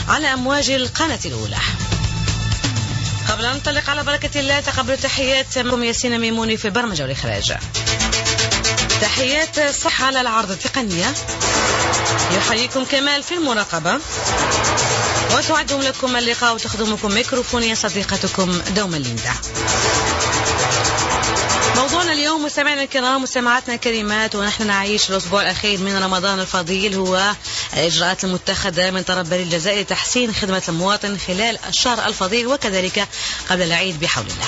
على أمواج القناة الأولى. قبل أن ننطلق على بركة الله تقبلوا تحيات منكم ياسين ميموني في البرمجة والإخراج. تحيات صح على العرض التقنية. يحييكم كمال في المراقبة، وتعدهم لكم اللقاء وتخدمكم ميكروفونية صديقتكم دوما ليندا. موضوعنا اليوم مستمعينا الكرام مستمعاتنا الكريمات، ونحن نعيش الأسبوع الأخير من رمضان الفضيل، هو الإجراءات المتخذة من طرف بريد الجزائر لتحسين خدمة المواطن خلال الشهر الفضيل وكذلك قبل العيد بحول الله.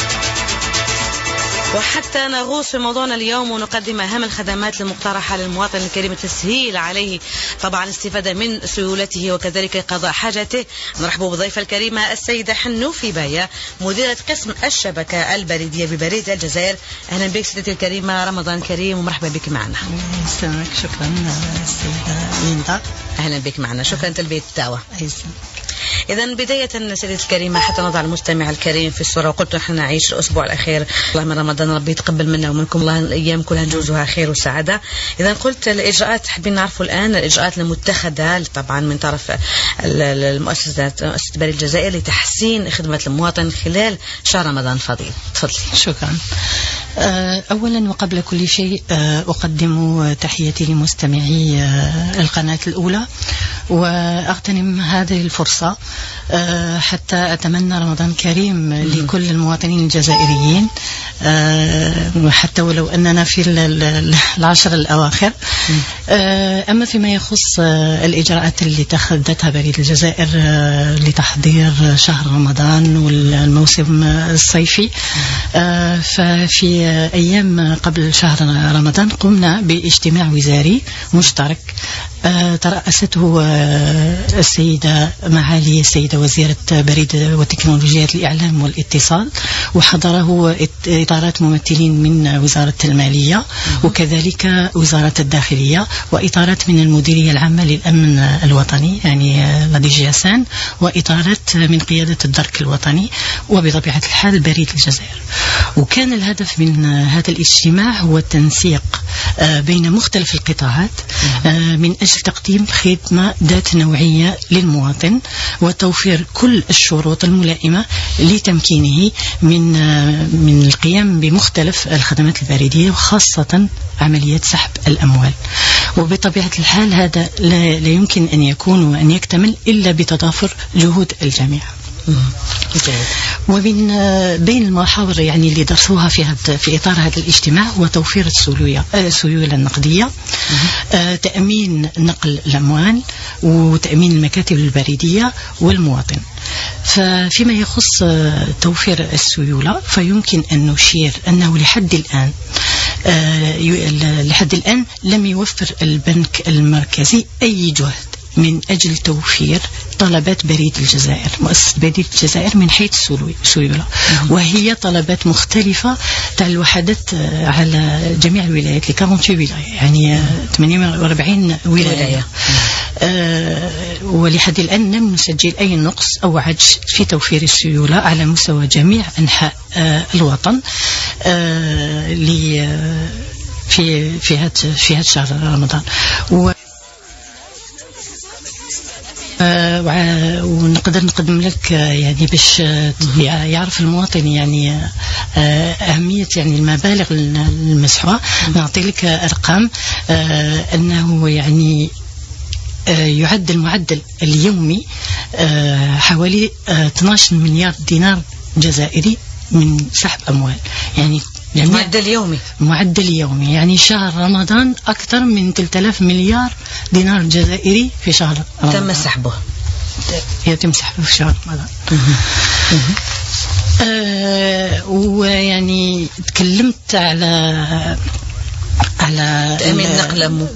وحتى نغوص في موضوعنا اليوم ونقدم أهم الخدمات المقترحة للمواطن الكريم التسهيل عليه طبعا الاستفادة من سيولته وكذلك قضاء حاجته، نرحب بضيفة الكريمة السيدة حنوفي باية مديرة قسم الشبكة البريدية ببريد الجزائر. أهلا بك سيدتي الكريمة، رمضان كريم ومرحبا بك معنا. يسلمك، شكرا سيدة ليندا. أهلا بك معنا، شكرا تلبية الدعوة. إذا بداية سيدتي الكريمة حتى نضع المستمع الكريم في الصورة، وقلت نحن نعيش الأسبوع الأخير الله من رمضان، ربي يتقبل منا ومنكم الله الأيام كلها نجوزها خير وسعادة. إذا قلت الإجراءات حابين نعرفوا الآن الإجراءات المتخذة طبعا من طرف مؤسسة بريد الجزائر لتحسين خدمة المواطن خلال شهر رمضان الفضيل. تفضلي. شكرا. أولا وقبل كل شيء أقدم تحياتي لمستمعي القناة الأولى، وأغتنم هذه الفرصة حتى أتمنى رمضان كريم لكل المواطنين الجزائريين، حتى ولو أننا في العشر الأواخر. أما فيما يخص الإجراءات اللي اتخذتها بريد الجزائر لتحضير شهر رمضان والموسم الصيفي، ففي أيام قبل شهر رمضان قمنا باجتماع وزاري مشترك ترأسته السيدة معالي السيدة وزيرة بريد وتكنولوجيات الإعلام والاتصال، وحضره إطارات ممثلين من وزارة المالية وكذلك وزارة الداخلية، وإطارات من المديرية العامة للأمن الوطني يعني لديجياسان، وإطارات من قيادة الدرك الوطني، وبطبيعة الحال بريد الجزائر. وكان الهدف من هذا الاجتماع هو التنسيق بين مختلف القطاعات من أجل تقديم خدمة ذات نوعية للمواطن وتوفير كل الشروط الملائمة لتمكينه من القيام بمختلف الخدمات البريدية، وخاصة عملية سحب الأموال. وبطبيعة الحال هذا لا يمكن أن يكون وأن يكتمل إلا بتضافر جهود الجميع. ومن بين المحاور يعني اللي درسوها في إطار هذا الاجتماع هو توفير السيولة النقدية، تأمين نقل الأموال، وتأمين المكاتب البريدية والمواطن. ففيما يخص توفير السيولة فيمكن أن نشير أنه لحد الآن لم يوفر البنك المركزي أي جهد من أجل توفير طلبات بريد الجزائر، مؤسسة بريد الجزائر من حيث السيولة، وهي طلبات مختلفة تاع الوحدات على جميع الولايات، 48 ولاية يعني 48 ولاية. ولحد الآن لم نسجل أي نقص أو عجز في توفير السيولة على مستوى جميع أنحاء الوطن في هذا شهر رمضان. ونقدر نقدم لك يعني باش يعرف المواطن يعني أهمية يعني المبالغ المسحوة. نعطي لك أرقام أنه يعني يعد المعدل اليومي حوالي 12 مليار دينار جزائري من سحب أموال، يعني معدل يومي يعني شهر رمضان أكثر من 3000 مليار دينار جزائري في شهر رمضان يتم سحبه في شهر رمضان. ويعني تكلمت على تأمين نقل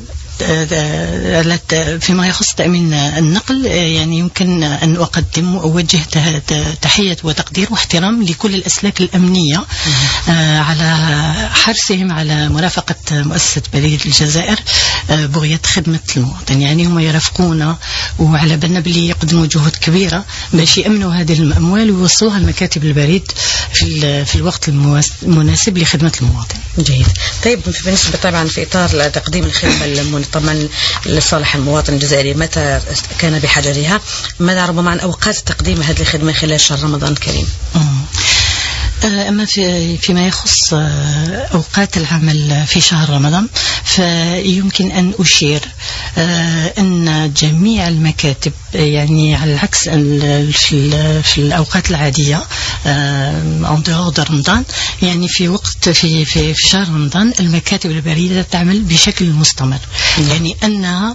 فيما يخص تأمين النقل، يعني يمكن أن أقدم وأوجه تحية وتقدير واحترام لكل الأسلاك الأمنية على حرصهم على مرافقة مؤسسة بريد الجزائر بغية خدمة المواطن. يعني هم يرافقونا وعلى بالنا بلي يقدموا جهود كبيرة باش يأمنوا هذه الأموال ويوصلوها لمكاتب البريد في الوقت المناسب لخدمة المواطن. جيد. طيب بالنسبة طبعا في إطار تقديم الخدمة طبعا لصالح المواطن الجزائري متى كان بحاجة لها، ماذا ربما عن أوقات تقديم هذه الخدمة خلال شهر رمضان الكريم؟ أما فيما يخص أوقات العمل في شهر رمضان فيمكن أن أشير أن جميع المكاتب، يعني على العكس في الأوقات العادية en dehors de رمضان، يعني في وقت في شهر رمضان المكاتب البريدة تعمل بشكل مستمر، يعني أنها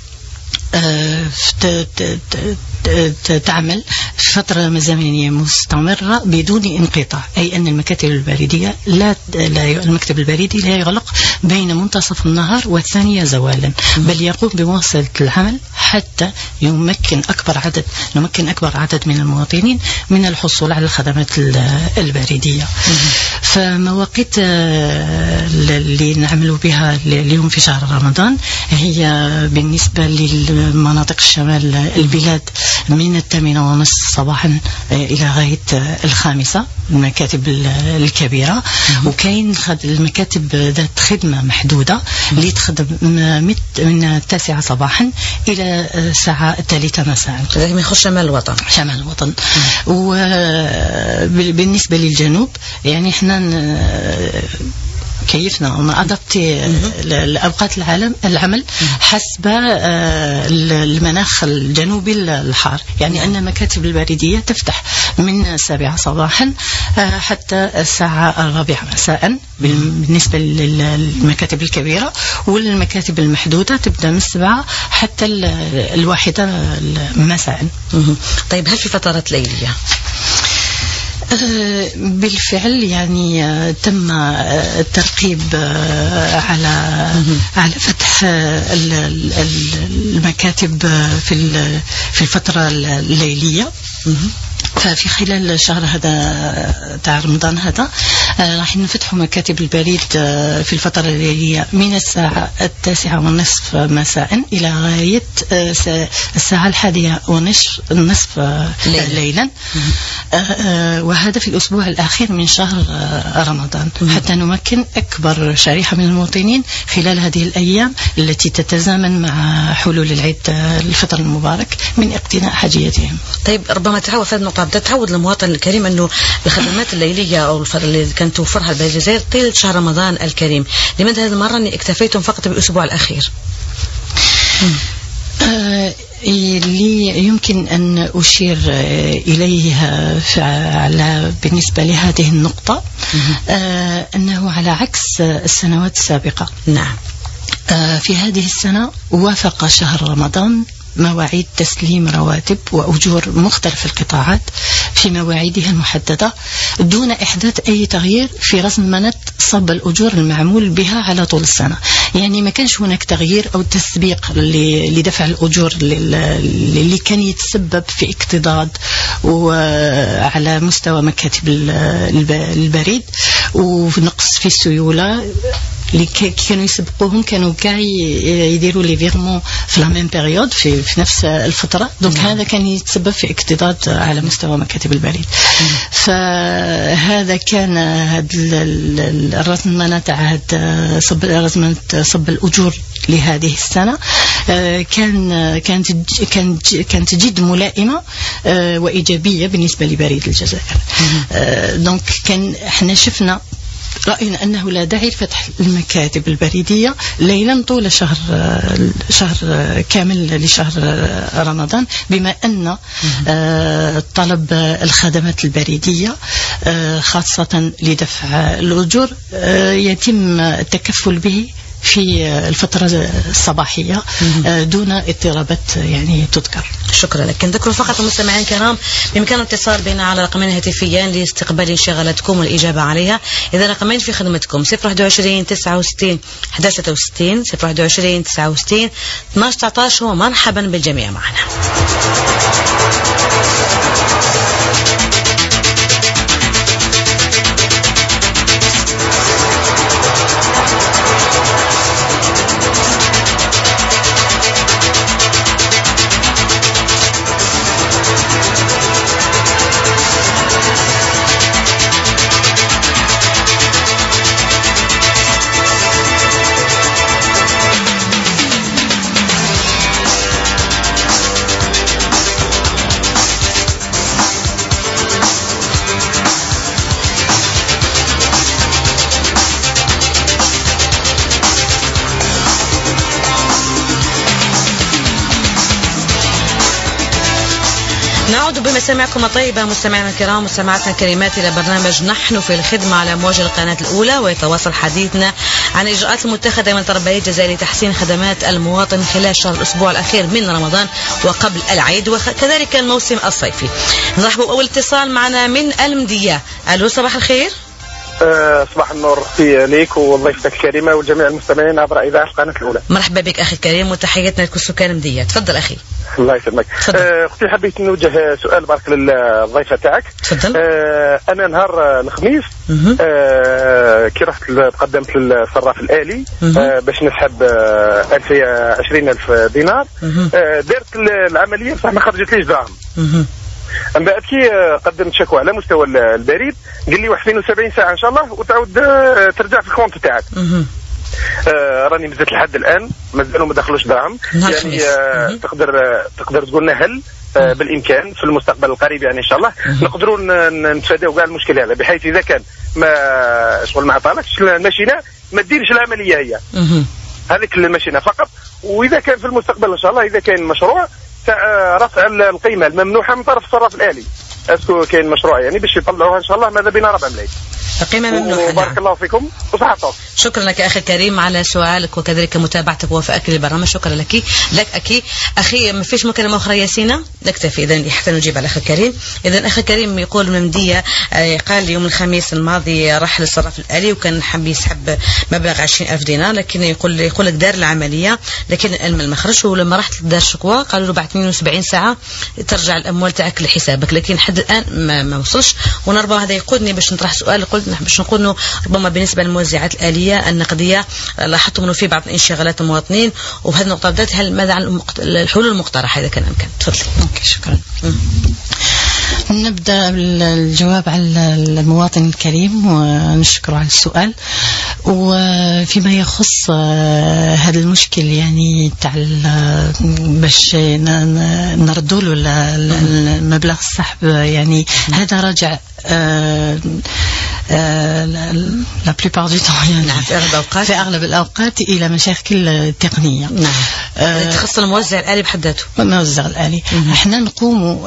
تعمل في فترة زمنية مستمرة بدون انقطاع، أي أن المكاتب البريدية المكتب البريدي لا يغلق بين منتصف النهار والثانية زوالا، بل يقوم بمواصلة العمل حتى نمكن أكبر عدد من المواطنين من الحصول على الخدمات البريدية. فمواقيت اللي نعمل بها اليوم في شهر رمضان هي بالنسبة للمناطق الشمال البلاد من 8:30 صباحا إلى غاية 5 المكاتب الكبيرة، وكاين المكاتب ذات خدمة محدودة اللي تخدم من 9 صباحا إلى الساعة 3 مساء. ما يخص شمال الوطن. وبالنسبة للجنوب يعني احنا كيفنا أضبطي الأوقات العمل حسب المناخ الجنوبي الحار، يعني أن المكاتب البريدية تفتح من 7 صباحا حتى الساعة 4 مساء بالنسبة للمكاتب الكبيرة، والمكاتب المحدودة تبدأ من 7 حتى 1 مساء. طيب هل في فترات ليلية؟ بالفعل يعني تم الترقيب على فتح المكاتب في الفترة الليلية. ففي خلال الشهر هذا تاع رمضان هذا راح نفتحوا مكاتب البريد في الفترة الليلية من الساعة 9:30 مساء إلى غاية الساعة 11:30 ليلا، وهذا في الأسبوع الأخير من شهر رمضان، حتى نمكن أكبر شريحة من المواطنين خلال هذه الأيام التي تتزامن مع حلول العيد الفطر المبارك من اقتناء حاجياتهم. طيب ربما تعود في هذه النقطة تتعود المواطن الكريم أنه الخدمات الليلية أو اللي كانت توفرها الجزائر طيلة شهر رمضان الكريم، لماذا هذه المرة أني اكتفيتم فقط بالأسبوع الأخير؟ اللي يمكن أن أشير إليه بالنسبة لهذه النقطة أنه على عكس السنوات السابقة. نعم. في هذه السنة وافق شهر رمضان مواعيد تسليم رواتب وأجور مختلف القطاعات في مواعيدها المحددة دون إحداث أي تغيير في رزمنة صب الأجور المعمول بها على طول السنة. يعني ما كانش هناك تغيير أو تسبيق لدفع الأجور اللي كان يتسبب في اكتضاد وعلى مستوى مكاتب البريد ونقص في السيولة اللي كانوا يسبقوهم، كانوا كاع يديروا لي فيغمون في لا ميم بيريود في نفس الفترة، دونك هذا كان يتسبب في اكتضاد على مستوى مكاتب البريد. فهذا كان الرزمنة تاع رزمنة صب الأجور لهذه السنة كانت جد ملائمة وإيجابية بالنسبة لبريد الجزائر. دونك احنا شفنا رأينا أنه لا داعي لفتح المكاتب البريدية ليلا طول شهر كامل لشهر رمضان، بما أن طلب الخدمات البريدية خاصة لدفع الأجور يتم التكفل به في الفترة الصباحية دون اضطرابات يعني تذكر. شكرا لك. نذكر فقط المستمعين الكرام بإمكان الاتصال بنا على رقمين هاتفيين لاستقبال انشغالاتكم والإجابة عليها. إذا رقمين في خدمتكم 021 69 1166 021 69 12 19. ومرحبا بالجميع معنا. نعود بمسامعكم الطيبة مستمعينا الكرام مستمعاتنا الكريمات إلى برنامج نحن في الخدمة على موجة القناة الأولى، ويتواصل حديثنا عن الإجراءات المتخذة من طرفي الجزائر لتحسين خدمات المواطن خلال شهر الأسبوع الأخير من رمضان وقبل العيد وكذلك الموسم الصيفي. نرحب بأول اتصال معنا من المدية. ألو، صباح الخير. صباح النور اختي ليك وضيفتك الكريمه وجميع المستمعين عبر اذاعه القناه الاولى. مرحبا بك اخي الكريم وتحياتنا لكل سكان المدينه. تفضل اخي. الله يسلمك. اختي حبيت نوجه سؤال بارك للضيفه تاعك. تفضل. انا نهار الخميس كي رحت قدمت للصراف الالي باش نسحب 20,000 دينار. درت العمليه بصح ما خرجتليش دراهم. من بعد كي قدمت شكوى على مستوى البريد قال لي 71 ساعه ان شاء الله وتعود ترجع في الكونت تاعك. راني مازلت لحد الان مازالوا ما دخلوش دراهم. يعني تقدر تقول لنا هل بالامكان في المستقبل القريب يعني ان شاء الله نقدروا نتفاداو كاع المشكل هذا، بحيث اذا كان ما شغل ما عطالكش الماشينه ما ديرش العمليه هي هذيك الماشينه فقط. واذا كان في المستقبل ان شاء الله اذا كان مشروع رفع القيمه الممنوحه من طرف الصراف الالي، اسكو كاين مشروع يعني باش يطلعوها ان شاء الله ماذا بينا ربع ملايين القيمه ممنوحه. بارك الله فيكم وصحتك. شكرا لك اخي الكريم على سؤالك وكذلك متابعتك ووفائك للبرنامج. شكرا لك اخي. ما فيش مكالمه اخرى ياسينه نكتفي اذا حتى نجيب على اخي الكريم. اذا اخي الكريم يقول من مديه قال يوم الخميس الماضي راح للصراف الالي وكان حاب يسحب مبلغ 20,000 دينار، لكن يقول لك دار العمليه لكن ما خرجش، ولما رحت لدار الشكوى قالوا له بعد 72 ساعه ترجع الاموال تاعك لحسابك، لكن حد الان ما وصلش. ونربى هذا يقودني باش نطرح سؤال. قلت باش نقول انه ربما بالنسبه للموزعات الاليه النقديه لاحظتم انه في بعض انشغالات المواطنين، وبهذه النقطه بدات هل ماذا عن الحلول المقترحه اذا كان امكان؟ تفضلي. اوكي شكرا. نبدأ بالجواب على المواطن الكريم ونشكره على السؤال. وفيما يخص هذا المشكل يعني تاع باش نردوا له المبلغ السحب، يعني هذا راجع لا بليبار دو طون يعني في اغلب الاوقات الى مشاكل تقنيه. نعم. تخص الموزع الالي بحد ذاته. الموزع الالي احنا نقوموا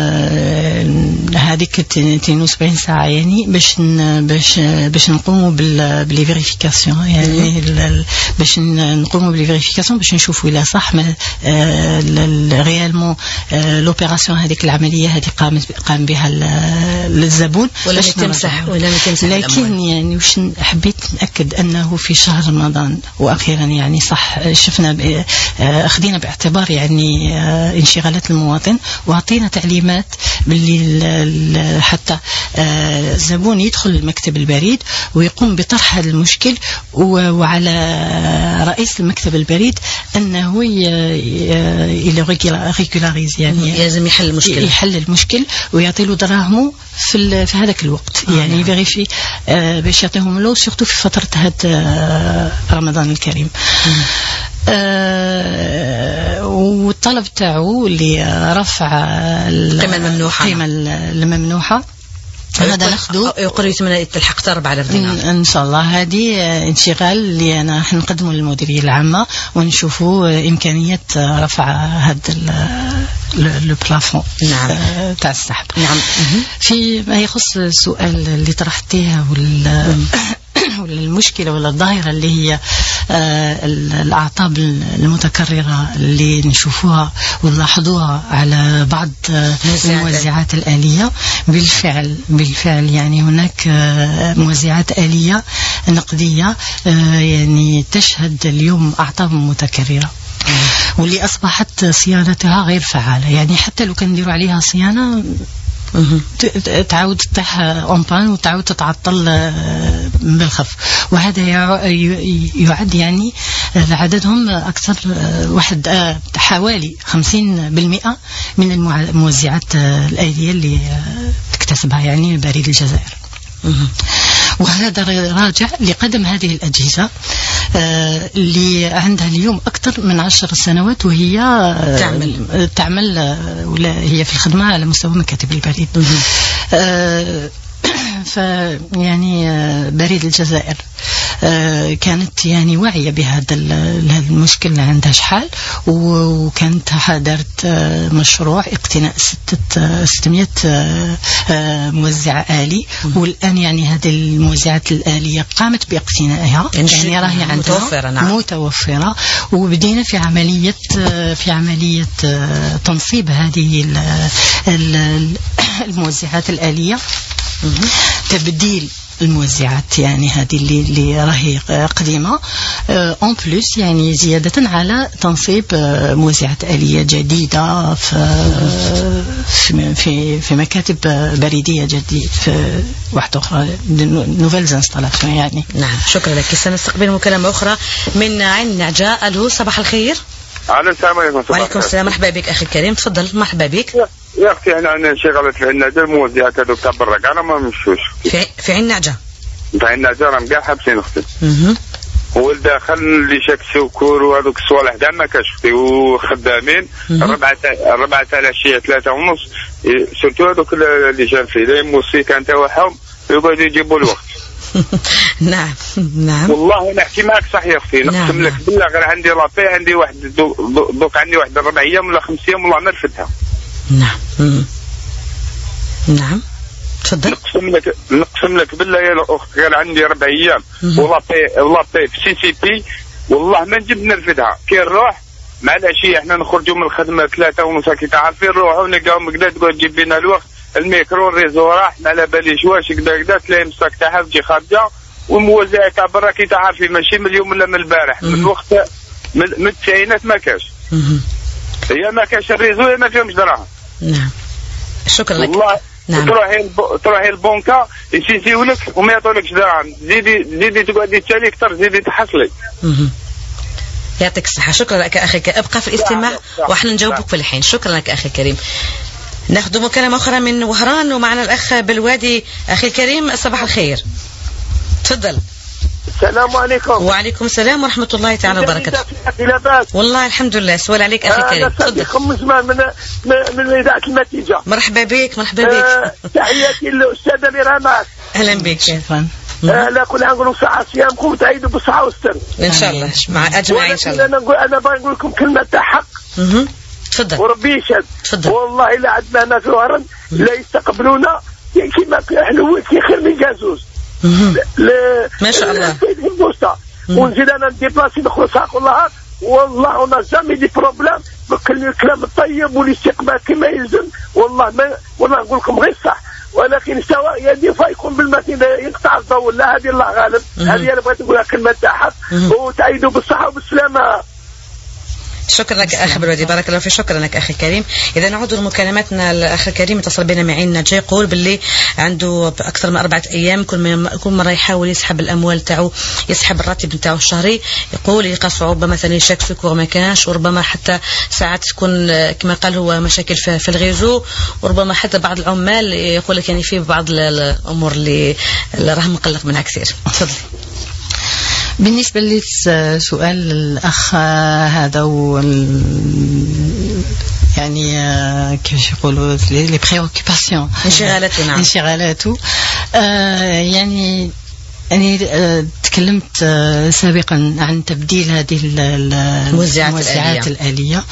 هذيك 72 ساعه يعني باش نقوموا باللي فيريفيكاسيون، يعني باش نقوموا باللي فيريفيكاسيون باش نشوفوا الى صح ريالمون لوبيراسيون هذيك العمليه هذه قام بها الزبون ولا تمسح ولا تمسح. لكن يعني وش حبيت نأكد أنه في شهر رمضان وأخيرا يعني صح شفنا أخذنا باعتبار يعني انشغالات المواطن، وعطينا تعليمات باللي حتى الزبون يدخل المكتب البريد ويقوم بطرح هذا المشكل، وعلى رئيس المكتب البريد أنه ريغولاريز يعني لازم يحل المشكل ويعطي له دراهمه في هذاك الوقت. يعني يفيريفي باش يعطيهم له سورتو في فترة هذا رمضان الكريم. والطلب تاعو اللي رفع القيمة الممنوحة هذا ناخذه يقريت من الحق 4,000 دينار ان شاء الله. هذه انشغال اللي انا نقدمه للمديريه العامه ونشوفوا امكانيه رفع هذا لو بلافون تاع السحب. نعم. فيما يخص السؤال اللي طرحتيه المشكلة ولا الظاهرة اللي هي الأعطاب المتكررة اللي نشوفوها ونلاحظوها على بعض الموزعات الآلية. بالفعل يعني هناك موزعات آلية نقدية يعني تشهد اليوم أعطاب متكررة واللي أصبحت صيانتها غير فعالة. يعني حتى لو كان نديروا عليها صيانة تعاود تطيح اون بان وتعاود تتعطل بالخف، وهذا يعد يعني عددهم اكثر واحد حوالي 50% من الموزعات الآلية اللي تكتسبها يعني بريد الجزائر. وهذا راجع لقدم هذه الأجهزة اللي عندها اليوم أكثر من 10 سنوات وهي تعمل ولا هي في الخدمة على مستوى مكاتب البريد. فيعني بريد الجزائر كانت يعني واعية بهذا المشكل اللي عندها شحال، وكانت دارت مشروع اقتناء 600 موزع آلي. والآن يعني هذه الموزعات الآلية قامت باقتنائها، يعني راهي عندها متوفرة، وبدينا في عملية تنصيب هذه الموزعات الآلية، تبديل الموزعات يعني هذه اللي راهي قديمة، اون بلس يعني زيادة على تنصيب موزعات آلية جديدة في مكاتب بريدية جديدة في واحدة أخرى، نوفيلز انستالاسيون يعني. نعم، شكرا لك. سنستقبل مكالمة أخرى من عين نعجاء. ألو، صباح الخير. السلام عليكم. وعليكم السلام، مرحبا بك أخي الكريم، تفضل. مرحبا بك يا أختي. أنا عندنا انشغالات في عين نعجاء، الموزعات هذوك تاع برا كاع ما مشوش في عين نعجاء. في عين نعجاء راهم كاع حابسين أختي. والداخل اللي شاك سكور وهذوك الصوالح كاع ما كاش أختي، وخدامين 4 تاع العشية 3:30 سورتو هذوك اللي جالسين لا يموسي كان تاعهم يقعدوا يجيبوا الوقت. نعم نعم والله نحكي معك صح يا اختي، نقسم لك بالله غير عندي لابي، عندي واحد دوك عندي واحد 4 أيام ولا 5 أيام والله ما رفدها. نعم نعم تفضل. نقسم لك بالله يا الاخت غير عندي 4 أيام ولابي في سي بي والله ما نجيب نرفدها. كي نروح مع العشيه احنا نخرجوا من الخدمه 3:30 كي تعرفين نروحوا نلقاو كدا تقعد تجيب لنا الوقت، الميكرو الريزو راح ما على باليش واش كدا تلاقي مساك تاعها تجي خارجه، والموزع تاع برا كي تعرفي ماشي من اليوم ولا من البارح، من الوقت من التسعينات ما كاش. هي ما كاش الريزو ما فيهمش دراهم. نعم شكرا لك. والله نعم. تروحي البنكه يسيسيو لك وما يعطولكش دراهم، زيدي تقعدي تسالي اكثر، زيدي تحصلي. يعطيك الصحة. شكرا لك أخي، ابقى في الاستماع وإحنا نجاوبك في الحين. شكرا لك أخي الكريم. ناخذ مكالمة أخرى من وهران، ومعنا الأخ بالوادي. أخي الكريم صباح الخير، تفضل. السلام عليكم. وعليكم السلام ورحمة الله تعالى وبركاته. والله الحمد لله. سؤال عليك أخي الكريم، تفضل. خمس من إذاعة النتيجة. مرحبا بك مرحبا بك. تحياتي للأستاذة ميرامات. أهلا بك. شكرا. لا كل نقولوا صحة صيامكم وتعيدوا بالصحة والسر إن شاء الله مع أجمعين إن شاء الله. أنا بنقول لكم كلمة حق. تفضل. وربي يشهد. تفضل. والله لا عندنا هنا في وهران لا يستقبلونا كما احنا في خير من جازوز. ما شاء الله. ونزيد انا نديبلاسي نخرج ساق والله انا جامي دي بروبليم بكل الكلام الطيب والاستقبال كما يلزم. والله نقول لكم غير صح، ولكن سواء يدي فيكون بالمتين يقطع الضوء. لا هذه الله غالب. هذه انا بغيت نقولها كلمه تاعها وتعيدوا بالصحه والسلامه. شكرا لك أخي بالودي، بارك الله فيك. شكرا لك أخي الكريم. إذا نعود لمكالمتنا. الأخ الكريم اتصل بنا معين نجاي، يقول باللي عنده أكثر من 4 أيام كل مرة يحاول يسحب الأموال تاعو، يسحب الراتب نتاعو الشهري، يقول يلقى صعوبة مثلا يشك سكور ما كانش، وربما حتى ساعات تكون كما قال هو مشاكل في الغيزو، وربما حتى بعض العمال يقول لك يعني في بعض الأمور اللي راه مقلق منها كثير. تفضل. بالنسبة لسؤال الأخ هذا يعني كيف يقولوا لي بريوكيباسيون، انشغالاته. نعم انشغالاته. يعني تكلمت سابقا عن تبديل هذه الموزعات الآلية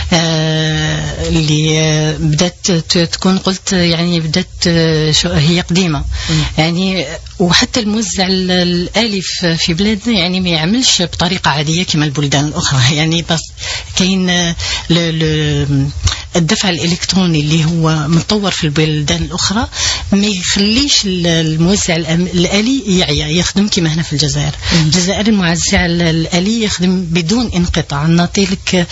اللي بدأت تكون قلت يعني بدأت هي قديمة يعني، وحتى الموزع الآلي في بلادنا يعني ما يعملش بطريقة عادية كما البلدان الأخرى يعني، بس كاين الدفع الإلكتروني اللي هو متطور في البلدان الأخرى ما يخليش الموزع الآلي يخدم كما هنا في الجزائر. الجزائر الموزع الآلي يخدم بدون انقطاع. نعطي لك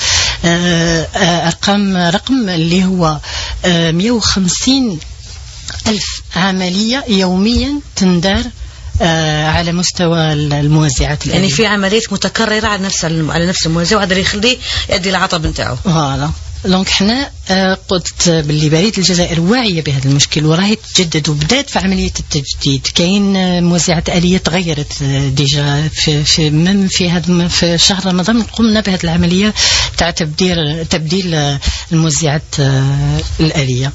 رقم اللي هو 150,000 عملية يوميا تندار على مستوى الموزعات الآلية. يعني في عمليات متكررة على نفس الموزع، وهذا اللي يخليه يؤدي العطب نتاعو. فوالا. دونك حنا قلت باللي بريد الجزائر واعية بهذا المشكل وراهي تجدد وبدات في عملية التجديد. كاين موزعات آلية تغيرت ديجا في شهر رمضان قمنا بهذه العملية تاع تبديل الموزعات الآلية.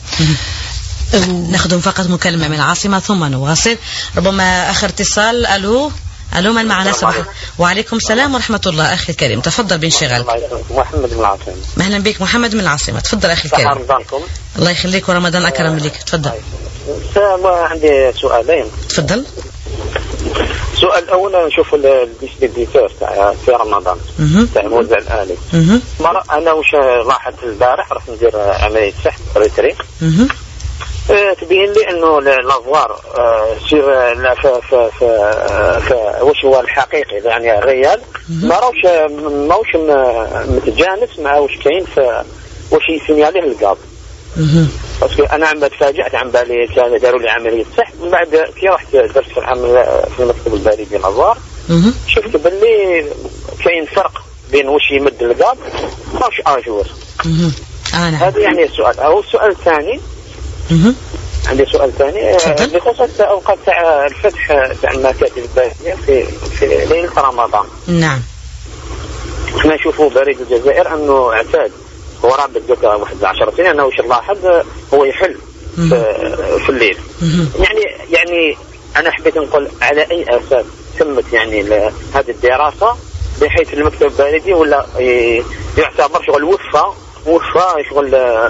ناخذ فقط مكالمة من العاصمة ثم نواصل. ربما آخر اتصال. ألو الو من معنا صباح؟ وعليكم السلام ورحمه الله. اخي الكريم تفضل بانشغال. محمد من العاصمه. اهلا بك محمد من العاصمه، تفضل اخي الكريم. رمضانكم. الله يخليك ورمضان اكرم لك، تفضل. عندي سؤالين. تفضل. السؤال الاول نشوف الديستريبيوتور تاع في رمضان تاع الموزع الالي. مرة انا واش لاحظت البارح رحت ندير عمليه سحب ريتري، تبين لي انه لافوار سير واش هو الحقيقي يعني الريال ماهوش متجانس مع واش كاين واش يسينياليه القاب. باسكو انا عم تفاجأت، عم بالي داروا لي عمليه سحب، من بعد كي رحت درت في المكتب البريدي لافوار شفت باللي كاين فرق بين واش يمد القاب واش اجور. هذا يعني السؤال. او السؤال الثاني، عندي سؤال ثاني بخصوص اوقات تاع الفتح تاع المكاتب البريديه في ليله رمضان. نعم. احنا نشوفوا بريد الجزائر انه اعتاد هو رابط ذكر واحد 10 سنين انه واش نلاحظ هو يحل في الليل. يعني انا حبيت نقول على اي اساس تمت يعني هذه الدراسه بحيث المكتب البريدي ولا يعتبر شغل وفى شغل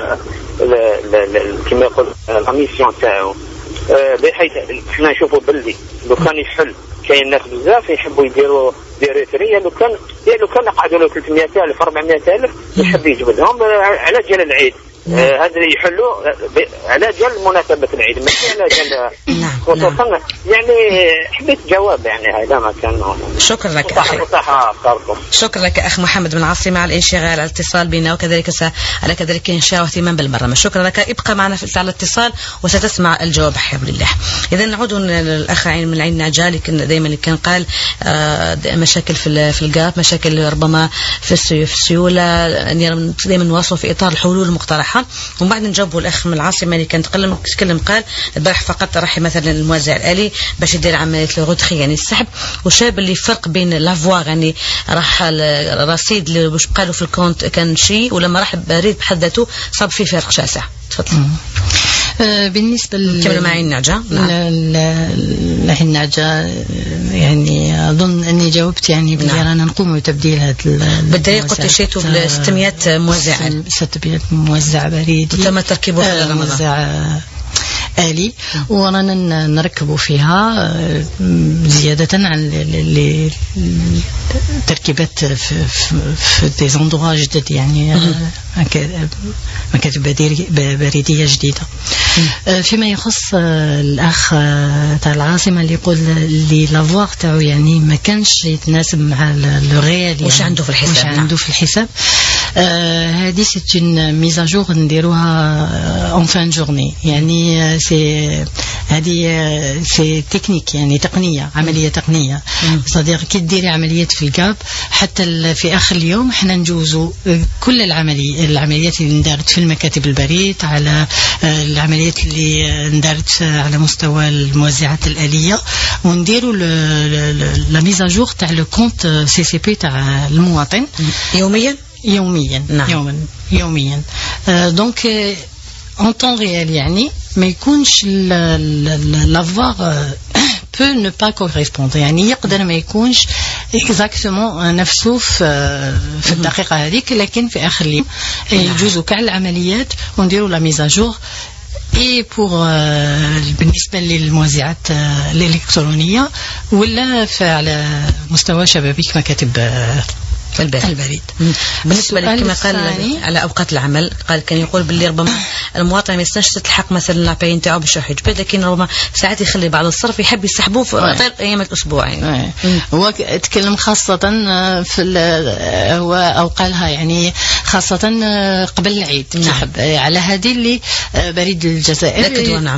كما يقول الكوميسيون تاعو، بحيث حنا نشوفوا باللي لو كان يحل كاين ناس بزاف يحبوا يديروا ديريتريا، لو كان قعدوا له 300,000 400,000 يحب يجبدهم على جال العيد. هذا اللي يحلوا على جال مناسبة العيد ماشي على جال خصوصا. يعني حبيت جواب يعني هذا ما كان. شكرا لك أخي. شكرا لك أخ محمد من العاصمة على الانشغال على الاتصال بنا، وكذلك على كذلك إنشاء واهتمام بالبرنامج. شكرا لك، ابقى معنا على الاتصال وستسمع الجواب بحول الله. إذا نعود للأخ عين من العين نجاة دائما اللي كان قال مشاكل في القاب، مشاكل ربما في السيولة، دائما نواصل في إطار الحلول المقترحة. ومن بعد نجاوبوا الاخ من العاصمه اللي كان تكلم قال البارح فقط راح مثلا الموزع الالي باش يدير عمليه الغدخي يعني السحب، وشاب اللي فرق بين لافواغ يعني راح الرصيد اللي باش قالوا في الكونت كان شيء، ولما راح بريد بحد ذاته صاب فيه فرق شاسع. تفضل. بالنسبة كملوا معي النعجة. النعجة يعني أظن أني جاوبت يعني بلي رانا نقوم بتبديل هذا بالدليل قلت شيتوا ب 600 موزع 600 موزع بريدي تم تركيبه موزع آلي، ورانا نركبوا فيها زيادة عن تركيبات في دي زوندوا جدد يعني مكاتب بريدية جديدة. فيما يخص الأخ تاع العاصمة اللي يقول لي لافواغ تاعو يعني ما كانش يتناسب مع الريال، وش عنده في الحساب؟ وش عنده في الحساب؟ هذه سيت اون ميزاجور نديروها اون فان جورني، يعني هذه سي تكنيك يعني تقنيه، عمليه تقنيه. صديق كي ديري عمليات في القاب حتى في اخر اليوم احنا نجوزوا كل العمليات اللي ندارت في المكاتب البريد، على العمليات اللي ندارت على مستوى الموزعات الآلية، ونديروا لا ميزاجور تاع لو كونت سي سي بي تاع المواطن يوميا. نعم. يوميا. دونك en temps réel يعني ما يكونش l'avoir peut ne pas correspondre، يعني يقدر ما يكونش exactement نفسه في الدقيقة هذيك، لكن في آخر اليوم يجوزوا كاع العمليات ونديروا لا ميزاجور. اي بور بالنسبه للموزعات الالكترونيه ولا على مستوى شبابيك مكاتب البريد. بالنسبة لي كما قال على أوقات العمل، قال كان يقول باللي ربما المواطن ما يستنش تلحق مثلا لاباين تاعو باش يروح يجبد، لكن ربما ساعات يخلي بعض الصرف يحب يسحبوه في طيل أيام الأسبوع يعني. هو تكلم خاصة في هو أو قالها يعني خاصة قبل العيد. نعم. على هذه اللي بريد الجزائر نعم.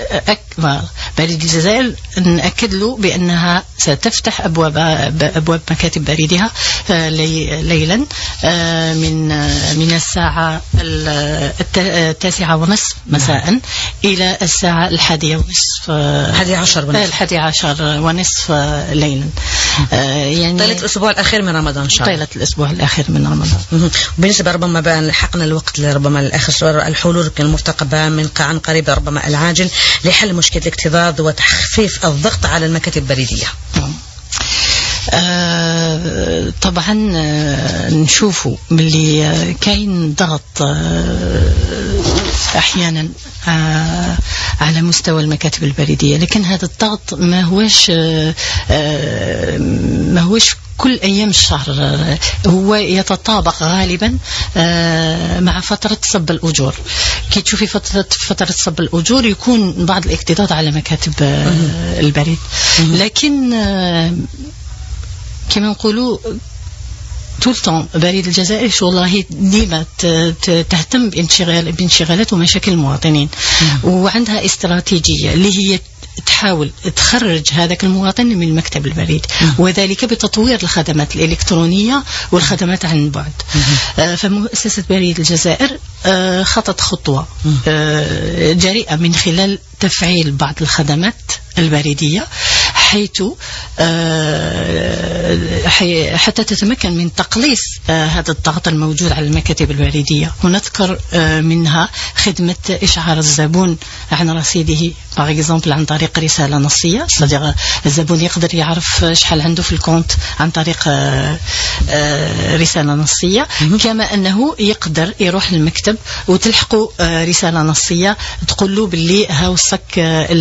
بريد الجزائر نأكد له بأنها ستفتح أبواب مكاتب بريدها ليلا من الساعة 9:30 مساء إلى الساعة 11:30 ليلا. يعني طيلة الأسبوع الأخير من رمضان إن شاء الله. طيلة الأسبوع الأخير من رمضان. بالنسبة ربما بقى لحقنا الوقت ربما الآخر سؤال الحلول المرتقبة عن قريب ربما العاجل لحل مشكلة الاكتظاظ وتخفيف الضغط على المكاتب البريدية. طبعا نشوفوا باللي كاين ضغط احيانا على مستوى المكاتب البريدية، لكن هذا الضغط ما هوش كل أيام الشهر، هو يتطابق غالبا مع فترة صب الأجور. كي تشوفي فترة صب الأجور يكون بعض الاكتظاظ على مكاتب البريد، لكن كما نقولوا طول طون بريد الجزائر والله ديما تهتم بانشغالات ومشاكل المواطنين، وعندها استراتيجية اللي هي تحاول تخرج هذاك المواطن من المكتب البريد، وذلك بتطوير الخدمات الإلكترونية والخدمات عن بعد. فمؤسسة بريد الجزائر خطت خطوة جريئة من خلال تفعيل بعض الخدمات البريدية، حيث حتى تتمكن من تقليص هذا الضغط الموجود على المكاتب البريدية. ونذكر منها خدمة إشعار الزبون عن رصيده باغ اكزومبل عن طريق رسالة نصية، صديق الزبون يقدر يعرف شحال عنده في الكونت عن طريق رسالة نصية، كما أنه يقدر يروح للمكتب وتلحقوا رسالة نصية تقول له باللي هاوصك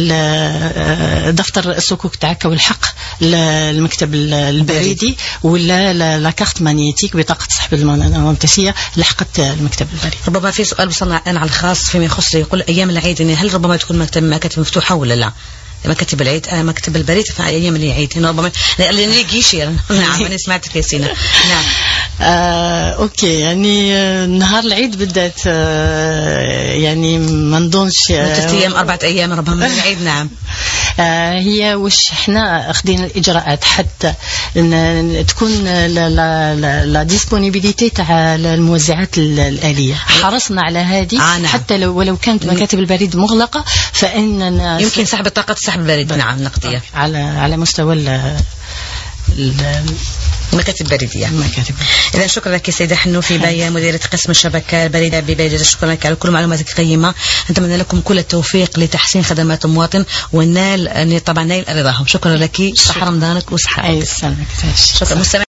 دفتر الصكوك تاعك والحق المكتب البريدي، ولا لا كارت مانيتيك بطاقة سحب المغناطيسية لحقت المكتب البريدي. ربما في سؤال وصلنا الآن على الخاص فيما يخص يقول أيام العيد، يعني هل ربما تكون مكاتب مفتوحة ولا لا؟ مكاتب العيد مكتب البريد في أيام العيد هنا ربما لأن يجي شيء. نعم أنا سمعتك يا سينا. نعم. أوكي، يعني نهار العيد بدأت يعني ما نظنش 3 أيام 4 أيام ربما من العيد. نعم. هي وش احنا اخذين الاجراءات حتى تكون لا ديسبونيبيليتي تاع الموزعات الآلية، حرصنا على هذه. نعم. حتى ولو كانت مكاتب البريد مغلقة فإننا يمكن سحب طاقة سحب البريد. نعم نقدية على مستوى مكاتب بريدية. إذا شكرا لك سيدة حنوفي باية مديرة قسم الشبكة البريدية ببيجة. شكرا لك على كل معلوماتك القيمة. نتمنى لكم كل التوفيق لتحسين خدمات المواطن والنال طبعا نيل رضاهم. شكرا لك، صحة رمضانك وصحة. شكرا.